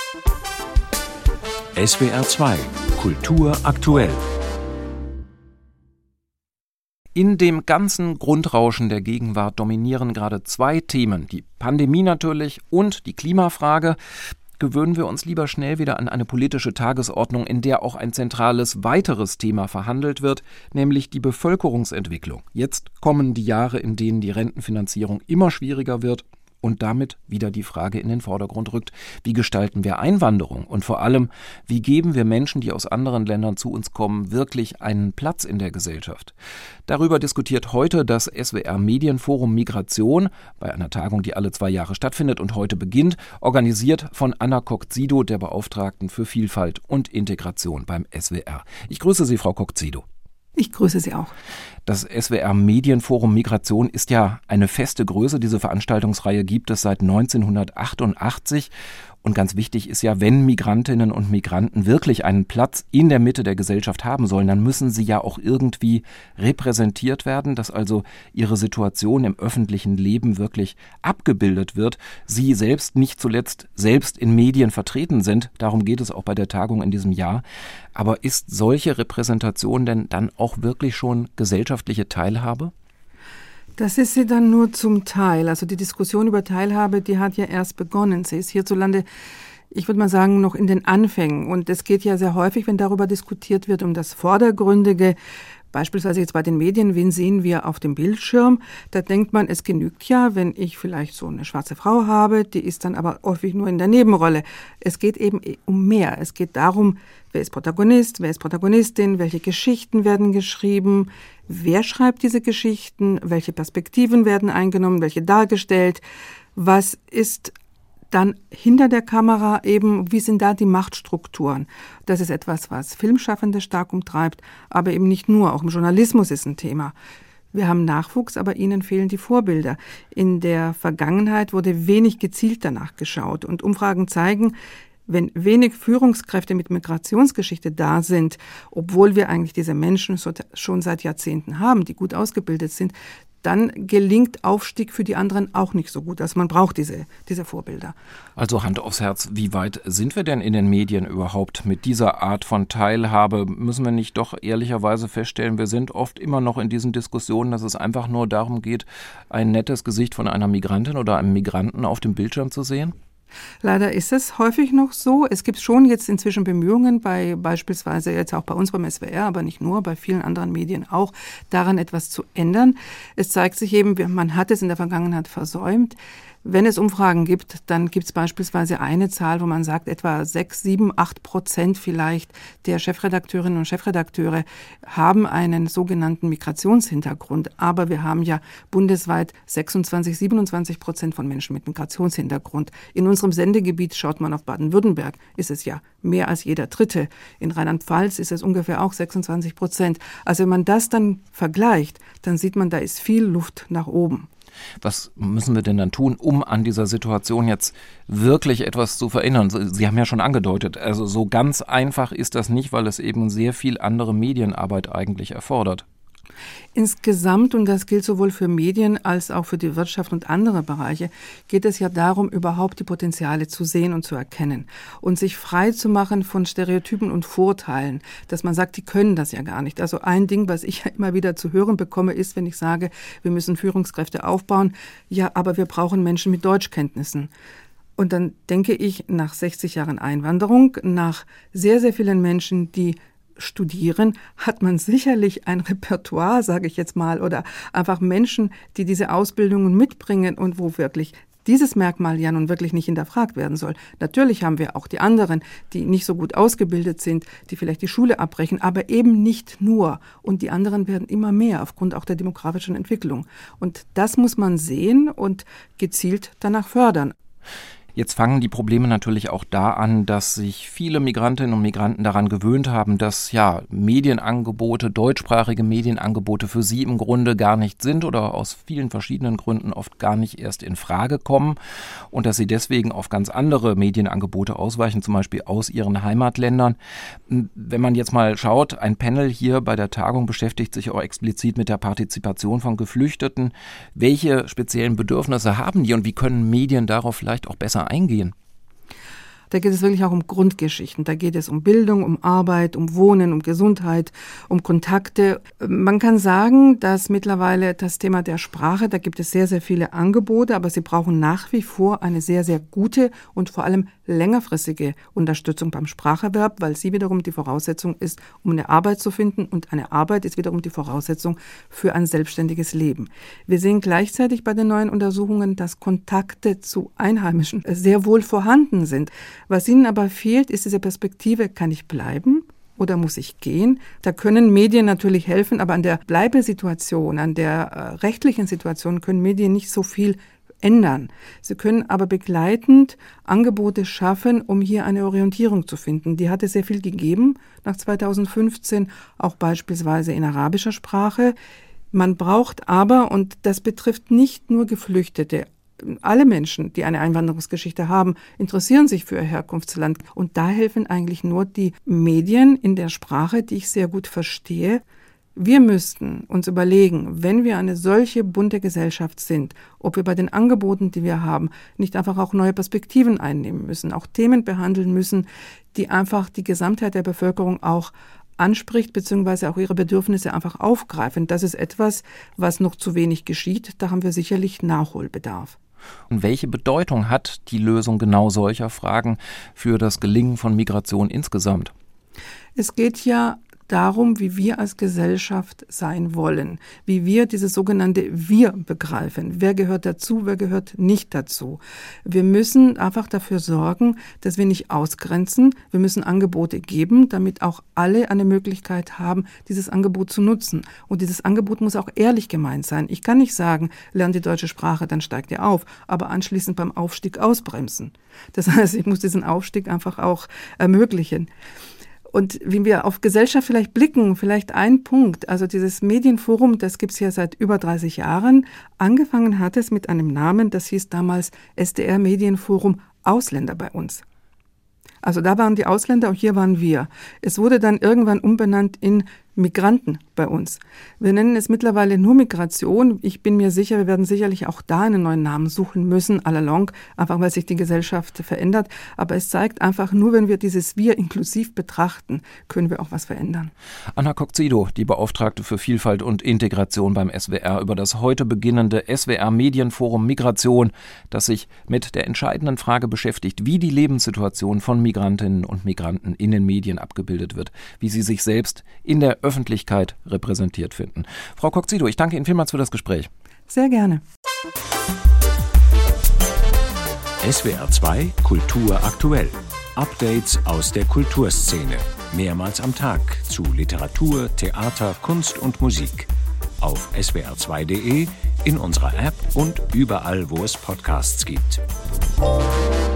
SWR 2 Kultur aktuell. In dem ganzen Grundrauschen der Gegenwart dominieren gerade zwei Themen, die Pandemie natürlich und die Klimafrage. Gewöhnen wir uns lieber schnell wieder an eine politische Tagesordnung, in der auch ein zentrales weiteres Thema verhandelt wird, nämlich die Bevölkerungsentwicklung. Jetzt kommen die Jahre, in denen die Rentenfinanzierung immer schwieriger wird und damit wieder die Frage in den Vordergrund rückt, wie gestalten wir Einwanderung und vor allem, wie geben wir Menschen, die aus anderen Ländern zu uns kommen, wirklich einen Platz in der Gesellschaft. Darüber diskutiert heute das SWR Medienforum Migration bei einer Tagung, die alle 2 Jahre stattfindet und heute beginnt, organisiert von Anna Coxido, der Beauftragten für Vielfalt und Integration beim SWR. Ich grüße Sie, Frau Coxido. Ich grüße Sie auch. Das SWR Medienforum Migration ist ja eine feste Größe. Diese Veranstaltungsreihe gibt es seit 1988. Und ganz wichtig ist ja, wenn Migrantinnen und Migranten wirklich einen Platz in der Mitte der Gesellschaft haben sollen, dann müssen sie ja auch irgendwie repräsentiert werden, dass also ihre Situation im öffentlichen Leben wirklich abgebildet wird. Sie selbst nicht zuletzt selbst in Medien vertreten sind. Darum geht es auch bei der Tagung in diesem Jahr. Aber ist solche Repräsentation denn dann auch wirklich schon gesellschaftliche Teilhabe? Das ist sie dann nur zum Teil. Also die Diskussion über Teilhabe, die hat ja erst begonnen. Sie ist hierzulande, ich würde mal sagen, noch in den Anfängen. Und es geht ja sehr häufig, wenn darüber diskutiert wird, um das Vordergründige. Beispielsweise jetzt bei den Medien, wen sehen wir auf dem Bildschirm? Da denkt man, es genügt ja, wenn ich vielleicht so eine schwarze Frau habe, die ist dann aber häufig nur in der Nebenrolle. Es geht eben um mehr. Es geht darum, wer ist Protagonist, wer ist Protagonistin, welche Geschichten werden geschrieben, wer schreibt diese Geschichten, welche Perspektiven werden eingenommen, welche dargestellt, was ist dann hinter der Kamera eben, wie sind da die Machtstrukturen? Das ist etwas, was Filmschaffende stark umtreibt, aber eben nicht nur, auch im Journalismus ist ein Thema. Wir haben Nachwuchs, aber ihnen fehlen die Vorbilder. In der Vergangenheit wurde wenig gezielt danach geschaut und Umfragen zeigen, wenn wenig Führungskräfte mit Migrationsgeschichte da sind, obwohl wir eigentlich diese Menschen schon seit Jahrzehnten haben, die gut ausgebildet sind, dann gelingt Aufstieg für die anderen auch nicht so gut. Also man braucht diese Vorbilder. Also Hand aufs Herz, wie weit sind wir denn in den Medien überhaupt mit dieser Art von Teilhabe? Müssen wir nicht doch ehrlicherweise feststellen, wir sind oft immer noch in diesen Diskussionen, dass es einfach nur darum geht, ein nettes Gesicht von einer Migrantin oder einem Migranten auf dem Bildschirm zu sehen? Leider ist es häufig noch so. Es gibt schon jetzt inzwischen Bemühungen beispielsweise jetzt auch bei uns beim SWR, aber nicht nur, bei vielen anderen Medien auch, daran etwas zu ändern. Es zeigt sich eben, man hat es in der Vergangenheit versäumt. Wenn es Umfragen gibt, dann gibt es beispielsweise eine Zahl, wo man sagt, etwa 6, 7, 8% vielleicht der Chefredakteurinnen und Chefredakteure haben einen sogenannten Migrationshintergrund. Aber wir haben ja bundesweit 26, 27% von Menschen mit Migrationshintergrund. In unserem Sendegebiet, schaut man auf Baden-Württemberg, ist es ja mehr als jeder Dritte. In Rheinland-Pfalz ist es ungefähr auch 26%. Also wenn man das dann vergleicht, dann sieht man, da ist viel Luft nach oben. Was müssen wir denn dann tun, um an dieser Situation jetzt wirklich etwas zu verändern? Sie haben ja schon angedeutet, also so ganz einfach ist das nicht, weil es eben sehr viel andere Medienarbeit eigentlich erfordert. Insgesamt, und das gilt sowohl für Medien als auch für die Wirtschaft und andere Bereiche, geht es ja darum, überhaupt die Potenziale zu sehen und zu erkennen und sich frei zu machen von Stereotypen und Vorurteilen, dass man sagt, die können das ja gar nicht. Also ein Ding, was ich ja immer wieder zu hören bekomme, ist, wenn ich sage, wir müssen Führungskräfte aufbauen, ja, aber wir brauchen Menschen mit Deutschkenntnissen. Und dann denke ich, nach 60 Jahren Einwanderung, nach sehr, sehr vielen Menschen, die studieren, hat man sicherlich ein Repertoire, sage ich jetzt mal, oder einfach Menschen, die diese Ausbildungen mitbringen und wo wirklich dieses Merkmal ja nun wirklich nicht hinterfragt werden soll. Natürlich haben wir auch die anderen, die nicht so gut ausgebildet sind, die vielleicht die Schule abbrechen, aber eben nicht nur. Und die anderen werden immer mehr aufgrund auch der demografischen Entwicklung. Und das muss man sehen und gezielt danach fördern. Jetzt fangen die Probleme natürlich auch da an, dass sich viele Migrantinnen und Migranten daran gewöhnt haben, dass Medienangebote, deutschsprachige Medienangebote für sie im Grunde gar nicht sind oder aus vielen verschiedenen Gründen oft gar nicht erst in Frage kommen und dass sie deswegen auf ganz andere Medienangebote ausweichen, zum Beispiel aus ihren Heimatländern. Wenn man jetzt mal schaut, ein Panel hier bei der Tagung beschäftigt sich auch explizit mit der Partizipation von Geflüchteten. Welche speziellen Bedürfnisse haben die und wie können Medien darauf vielleicht auch besser eingehen? Da geht es wirklich auch um Grundgeschichten. Da geht es um Bildung, um Arbeit, um Wohnen, um Gesundheit, um Kontakte. Man kann sagen, dass mittlerweile das Thema der Sprache, da gibt es sehr, sehr viele Angebote, aber sie brauchen nach wie vor eine sehr, sehr gute und vor allem längerfristige Unterstützung beim Spracherwerb, weil sie wiederum die Voraussetzung ist, um eine Arbeit zu finden, und eine Arbeit ist wiederum die Voraussetzung für ein selbstständiges Leben. Wir sehen gleichzeitig bei den neuen Untersuchungen, dass Kontakte zu Einheimischen sehr wohl vorhanden sind. Was ihnen aber fehlt, ist diese Perspektive, kann ich bleiben oder muss ich gehen? Da können Medien natürlich helfen, aber an der Bleibesituation, an der rechtlichen Situation können Medien nicht so viel ändern. Sie können aber begleitend Angebote schaffen, um hier eine Orientierung zu finden. Die hat es sehr viel gegeben nach 2015, auch beispielsweise in arabischer Sprache. Man braucht aber, und das betrifft nicht nur Geflüchtete, alle Menschen, die eine Einwanderungsgeschichte haben, interessieren sich für ihr Herkunftsland. Und da helfen eigentlich nur die Medien in der Sprache, die ich sehr gut verstehe. Wir müssten uns überlegen, wenn wir eine solche bunte Gesellschaft sind, ob wir bei den Angeboten, die wir haben, nicht einfach auch neue Perspektiven einnehmen müssen, auch Themen behandeln müssen, die einfach die Gesamtheit der Bevölkerung auch anspricht, beziehungsweise auch ihre Bedürfnisse einfach aufgreifen. Das ist etwas, was noch zu wenig geschieht. Da haben wir sicherlich Nachholbedarf. Und welche Bedeutung hat die Lösung genau solcher Fragen für das Gelingen von Migration insgesamt? Es geht ja darum, wie wir als Gesellschaft sein wollen, wie wir dieses sogenannte Wir begreifen. Wer gehört dazu, wer gehört nicht dazu. Wir müssen einfach dafür sorgen, dass wir nicht ausgrenzen. Wir müssen Angebote geben, damit auch alle eine Möglichkeit haben, dieses Angebot zu nutzen. Und dieses Angebot muss auch ehrlich gemeint sein. Ich kann nicht sagen, lernt die deutsche Sprache, dann steigt ihr auf, aber anschließend beim Aufstieg ausbremsen. Das heißt, ich muss diesen Aufstieg einfach auch ermöglichen. Und wie wir auf Gesellschaft vielleicht blicken, vielleicht ein Punkt, also dieses Medienforum, das gibt es ja seit über 30 Jahren. Angefangen hat es mit einem Namen, das hieß damals SDR Medienforum Ausländer bei uns. Also da waren die Ausländer und hier waren wir. Es wurde dann irgendwann umbenannt in Migranten bei uns. Wir nennen es mittlerweile nur Migration. Ich bin mir sicher, wir werden sicherlich auch da einen neuen Namen suchen müssen, à la longue, einfach weil sich die Gesellschaft verändert. Aber es zeigt einfach, nur wenn wir dieses Wir inklusiv betrachten, können wir auch was verändern. Anna Coxido, die Beauftragte für Vielfalt und Integration beim SWR, über das heute beginnende SWR Medienforum Migration, das sich mit der entscheidenden Frage beschäftigt, wie die Lebenssituation von Migrantinnen und Migranten in den Medien abgebildet wird, wie sie sich selbst in der Öffentlichkeit repräsentiert finden. Frau Coxido, ich danke Ihnen vielmals für das Gespräch. Sehr gerne. SWR 2 Kultur aktuell. Updates aus der Kulturszene. Mehrmals am Tag zu Literatur, Theater, Kunst und Musik. Auf swr2.de, in unserer App und überall, wo es Podcasts gibt.